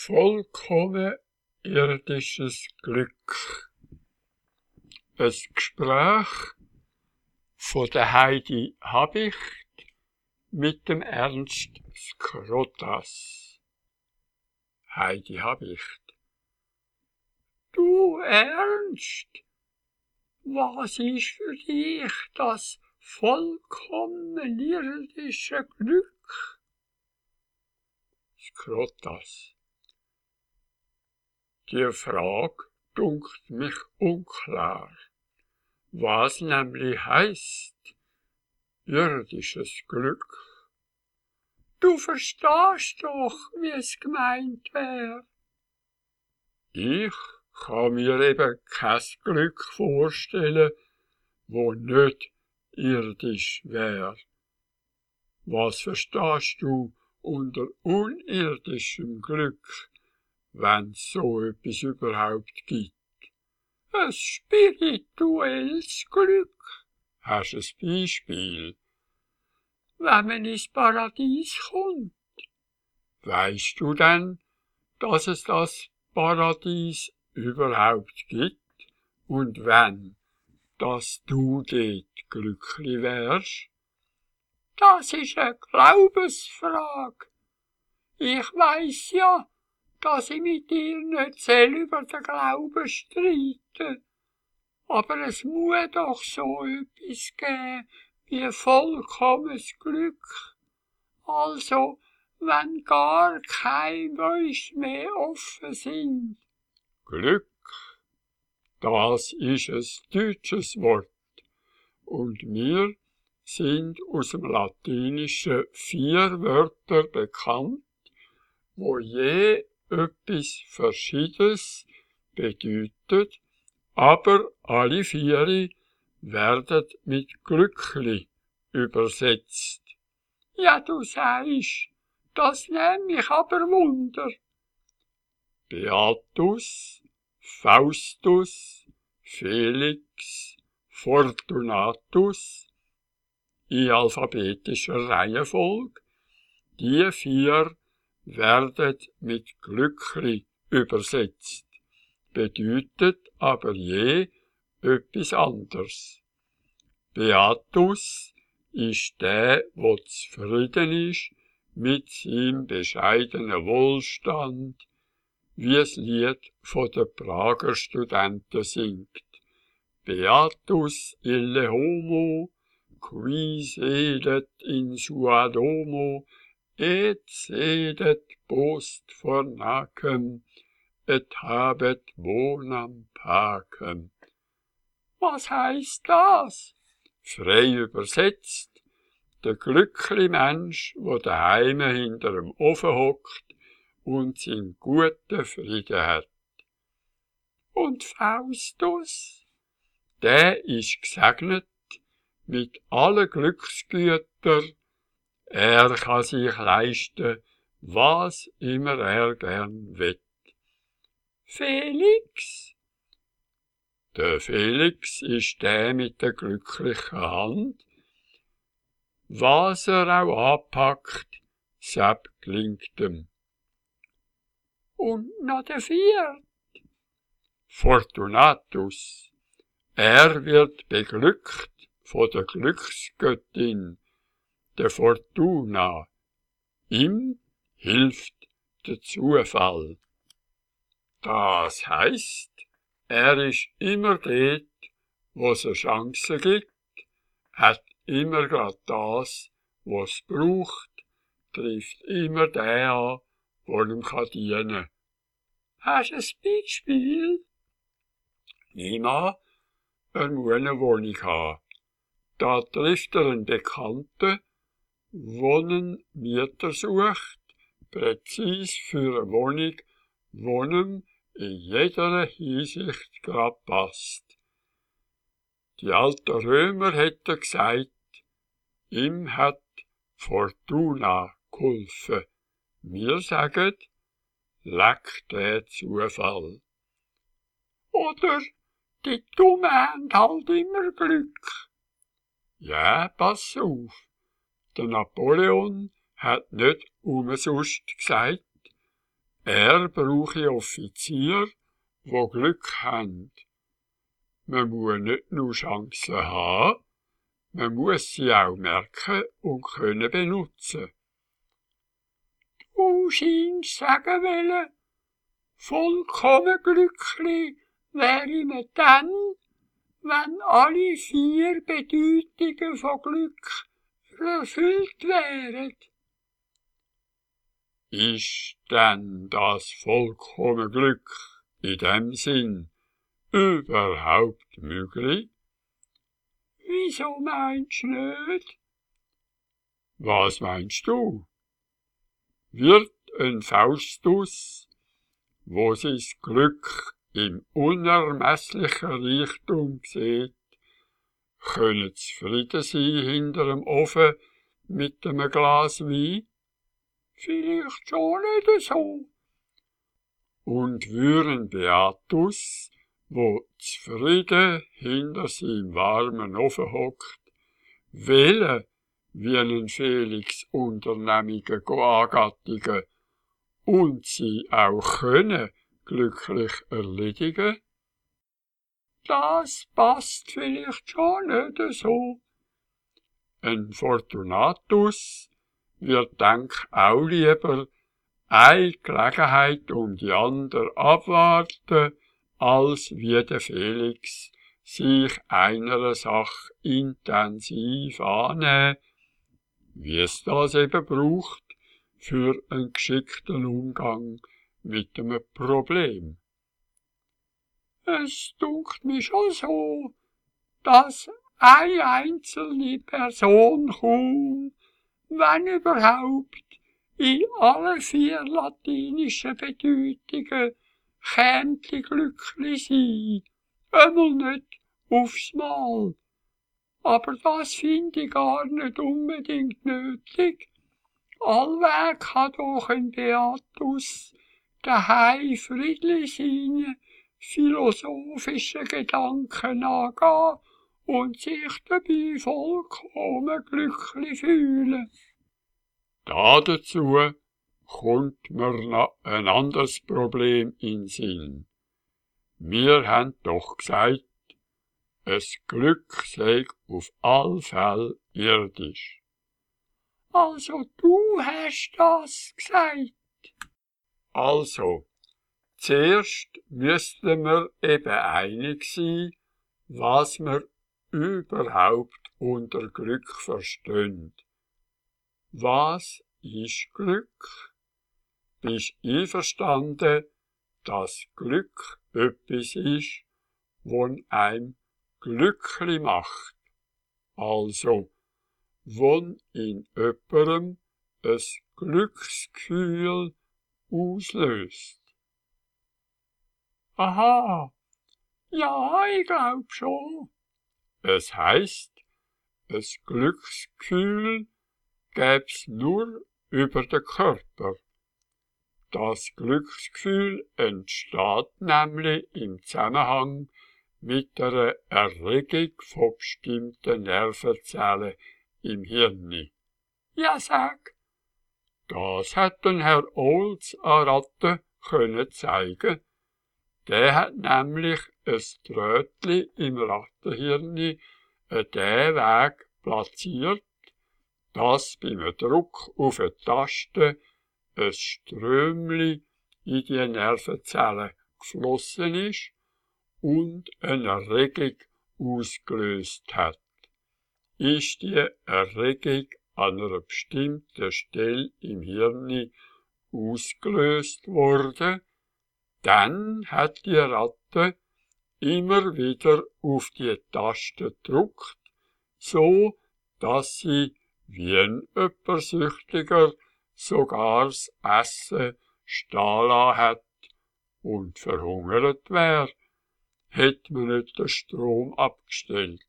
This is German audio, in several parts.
Vollkommen irdisches Glück. Ein Gespräch von der Heidi Habicht mit dem Ernst Skrotas. Heidi Habicht: Du Ernst, was ist für dich das vollkommen irdische Glück? Skrotas: Die Frage dunkt mich unklar, was nämlich heisst irdisches Glück. Du verstehst doch, wie es gemeint wär. Ich kann mir eben kein Glück vorstellen, wo nicht irdisch wär. Was verstehst du unter unirdischem Glück, wenn's so etwas überhaupt gibt? Ein spirituelles Glück. Hast du ein Beispiel? Wenn man ins Paradies kommt. Weisst du denn, dass es das Paradies überhaupt gibt? Und wenn, dass du dort glücklich wärst? Das ist eine Glaubensfrage. Ich weiss ja, dass ich mit dir nicht über den Glauben streiten. Aber es muss doch so etwas geben wie vollkommenes Glück. Also, wenn gar keine Wünsche mehr offen sind. Glück, das ist ein deutsches Wort. Und wir sind aus dem Latinischen 4 Wörter bekannt, wo je etwas Verschiedenes bedeutet, aber alle 4 werden mit glücklich übersetzt. Ja, du sagst, das nimmt mich aber Wunder. Beatus, Faustus, Felix, Fortunatus, in alphabetischer Reihenfolge, die 4 werden mit glücklich übersetzt, bedeutet aber je etwas anderes. Beatus ist der zufrieden ist mit seinem bescheidenen Wohlstand, wie das Lied von den Prager Studenten singt. Beatus ille homo, qui sedet in sua domo, et sedet post fornacem, et habet bonam pacem. Was heißt das? Frei übersetzt: Der glückliche Mensch, der daheim hinter dem Ofen hockt und seinen guten Frieden hat. Und Faustus? Der ist gesegnet mit allen Glücksgütern. Er kann sich leisten, was immer er gern will. Felix? Der Felix ist der mit der glücklichen Hand. Was er auch anpackt, selbst gelingt ihm. Und noch der 4. Fortunatus. Er wird beglückt von der Glücksgöttin, der Fortuna. Ihm hilft der Zufall. Das heisst, er ist immer dort, wo es eine Chance gibt, hat immer grad das, was es braucht, trifft immer den an, der ihm dienen kann. Hast du ein Beispiel? Nimm an, er muss eine Wohnung haben. Da trifft er einen Bekannten, der einen Mieter sucht, präzis für eine Wohnung, die ihm in jeder Hinsicht grad passt. Die alten Römer hätten gesagt, ihm hat Fortuna geholfen. Wir sagen, leck der Zufall. Oder die Dummen haben halt immer Glück. Ja, pass auf. Der Napoleon hat nicht umsonst gesagt, Er brauche Offizier, die Glück haben. Man muss nicht nur Chancen haben, man muss sie auch merken und können benutzen. Du scheinst sagen wollen, vollkommen glücklich wäre man dann, wenn alle 4 Bedeutungen von Glück erfüllt wären. Ist denn das vollkommene Glück in dem Sinn überhaupt möglich? Wieso meinst du nicht? Was meinst du? Wird ein Faustus, wo sein Glück im unermesslichen Reichtum sieht, können zufrieden sein hinter dem Ofen mit einem Glas Wein? Vielleicht schon nicht so. Und würden Beatus, wo zufrieden hinter seinem warmen Ofen hockt, wählen, wie einen Felix Unternehmungen angattigen und sie auch können glücklich erledigen? Das passt vielleicht schon nicht so. Ein Fortunatus wird denk auch lieber eine Gelegenheit um die andere abwarten, als wie der Felix sich einer Sache intensiv annehmen, wie es das eben braucht für einen geschickten Umgang mit einem Problem. Es dünkt mich schon so, dass eine einzelne Person kaum, wenn überhaupt, in alle 4 latinischen Bedeutungen kämte glücklich sein. Einmal nicht aufs Mal. Aber das finde ich gar nicht unbedingt nötig. Allweg kann doch ein Beatus daheim friedlich seine philosophischen Gedanken angehen und sich dabei vollkommen glücklich fühlen. Dazu kommt mir noch ein anderes Problem in den Sinn. Wir haben doch gesagt, es Glück sei auf alle Fälle irdisch. Also du hast das gesagt. Also, zuerst müssten wir eben einig sein, was wir überhaupt unter Glück verstehen. Was ist Glück? Bist du einverstanden, dass Glück etwas ist, was einem glücklich macht? Also, wenn in jemandem ein Glücksgefühl auslöst. Aha, ja, ich glaub schon. Es heisst, ein Glücksgefühl gäb's nur über den Körper. Das Glücksgefühl entsteht nämlich im Zusammenhang mit einer Erregung von bestimmten Nervenzellen im Hirn. Ja, sag. Das hat den Herr Olds an Ratten können zeigen. Der hat nämlich ein Trötli im Rattenhirn an den Weg platziert, dass beim Druck auf eine Taste ein Strömli in die Nervenzellen geflossen ist und eine Erregung ausgelöst hat. Ist die Erregung an einer bestimmten Stelle im Hirn ausgelöst worden, dann hat die Ratte immer wieder auf die Taste gedrückt, so dass sie wie ein Öppersüchtiger sogar das Essen stehen lassen hat und verhungert wär, hätte man nicht den Strom abgestellt.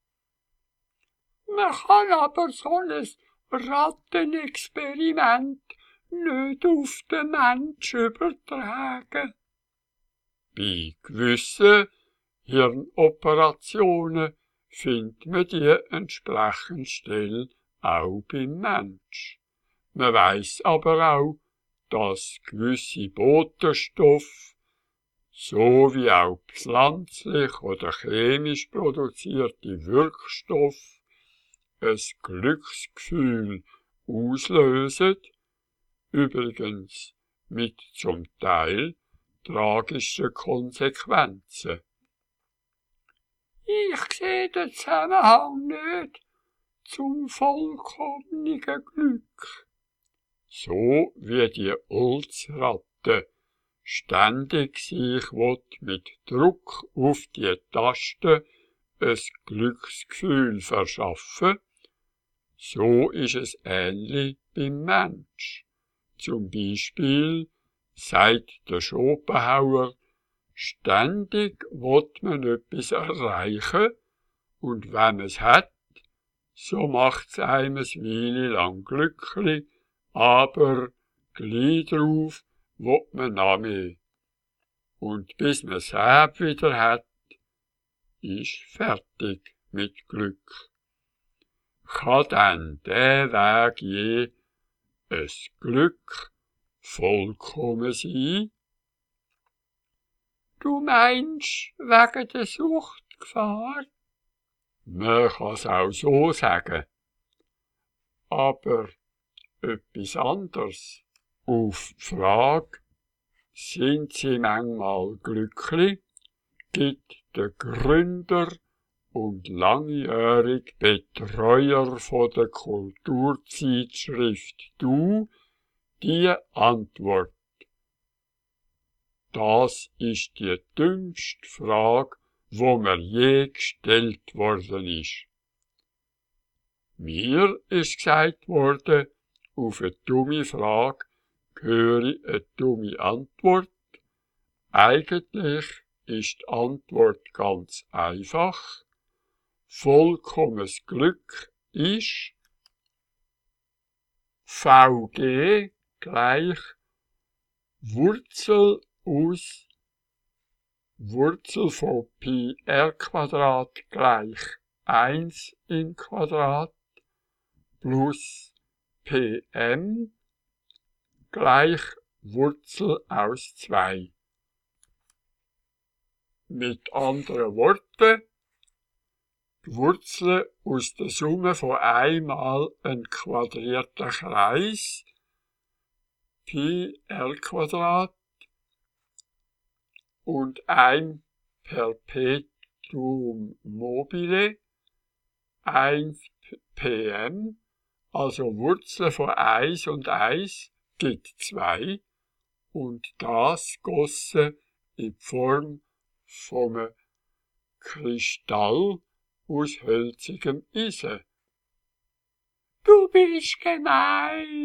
Man kann aber so ein Rattenexperiment nicht auf den Mensch übertragen. Bei gewissen Hirnoperationen findet man die entsprechende Stelle auch beim Mensch. Man weiss aber auch, dass gewisse Botenstoffe sowie auch pflanzlich oder chemisch produzierte Wirkstoffe ein Glücksgefühl auslösen, übrigens mit zum Teil tragischen Konsequenzen. Ich sehe den Zusammenhang nicht zum vollkommenen Glück. So wie die Olzratte ständig sich mit Druck auf die Taste ein Glücksgefühl verschaffen, so ist es ähnlich beim Mensch. Zum Beispiel, sagt der Schopenhauer, ständig will man etwas erreichen, und wenn man es hat, so macht's einem eine Weile lang glücklich, aber gleich drauf will man noch mehr. Und bis man es wieder hat, ist fertig mit Glück. Kann dann der Weg je ein Glück vollkommen sein? Du meinst wegen der Suchtgefahr? Man kann's auch so sagen. Aber etwas anderes. Auf die Frage, sind Sie manchmal glücklich, gibt der Gründer und langjährige Betreuer von der Kulturzeitschrift Du die Antwort. Das ist die dümmste Frage, wo mir je gestellt worden ist. Mir ist gesagt worden, auf eine dumme Frage höre eine dumme Antwort. Eigentlich ist die Antwort ganz einfach. Vollkommenes Glück ist VG gleich Wurzel von Pi r Quadrat gleich 1 im Quadrat plus Pm gleich Wurzel aus 2. Mit anderen Worten, die Wurzel aus der Summe von einmal ein quadrierter Kreis, Pi r Quadrat, und ein Perpetuum mobile, 1 Pm, also Wurzel von 1 und 1 gibt 2, und das gossen in Form von einem Kristall aus hölzigem Eisen. Du bist gemein!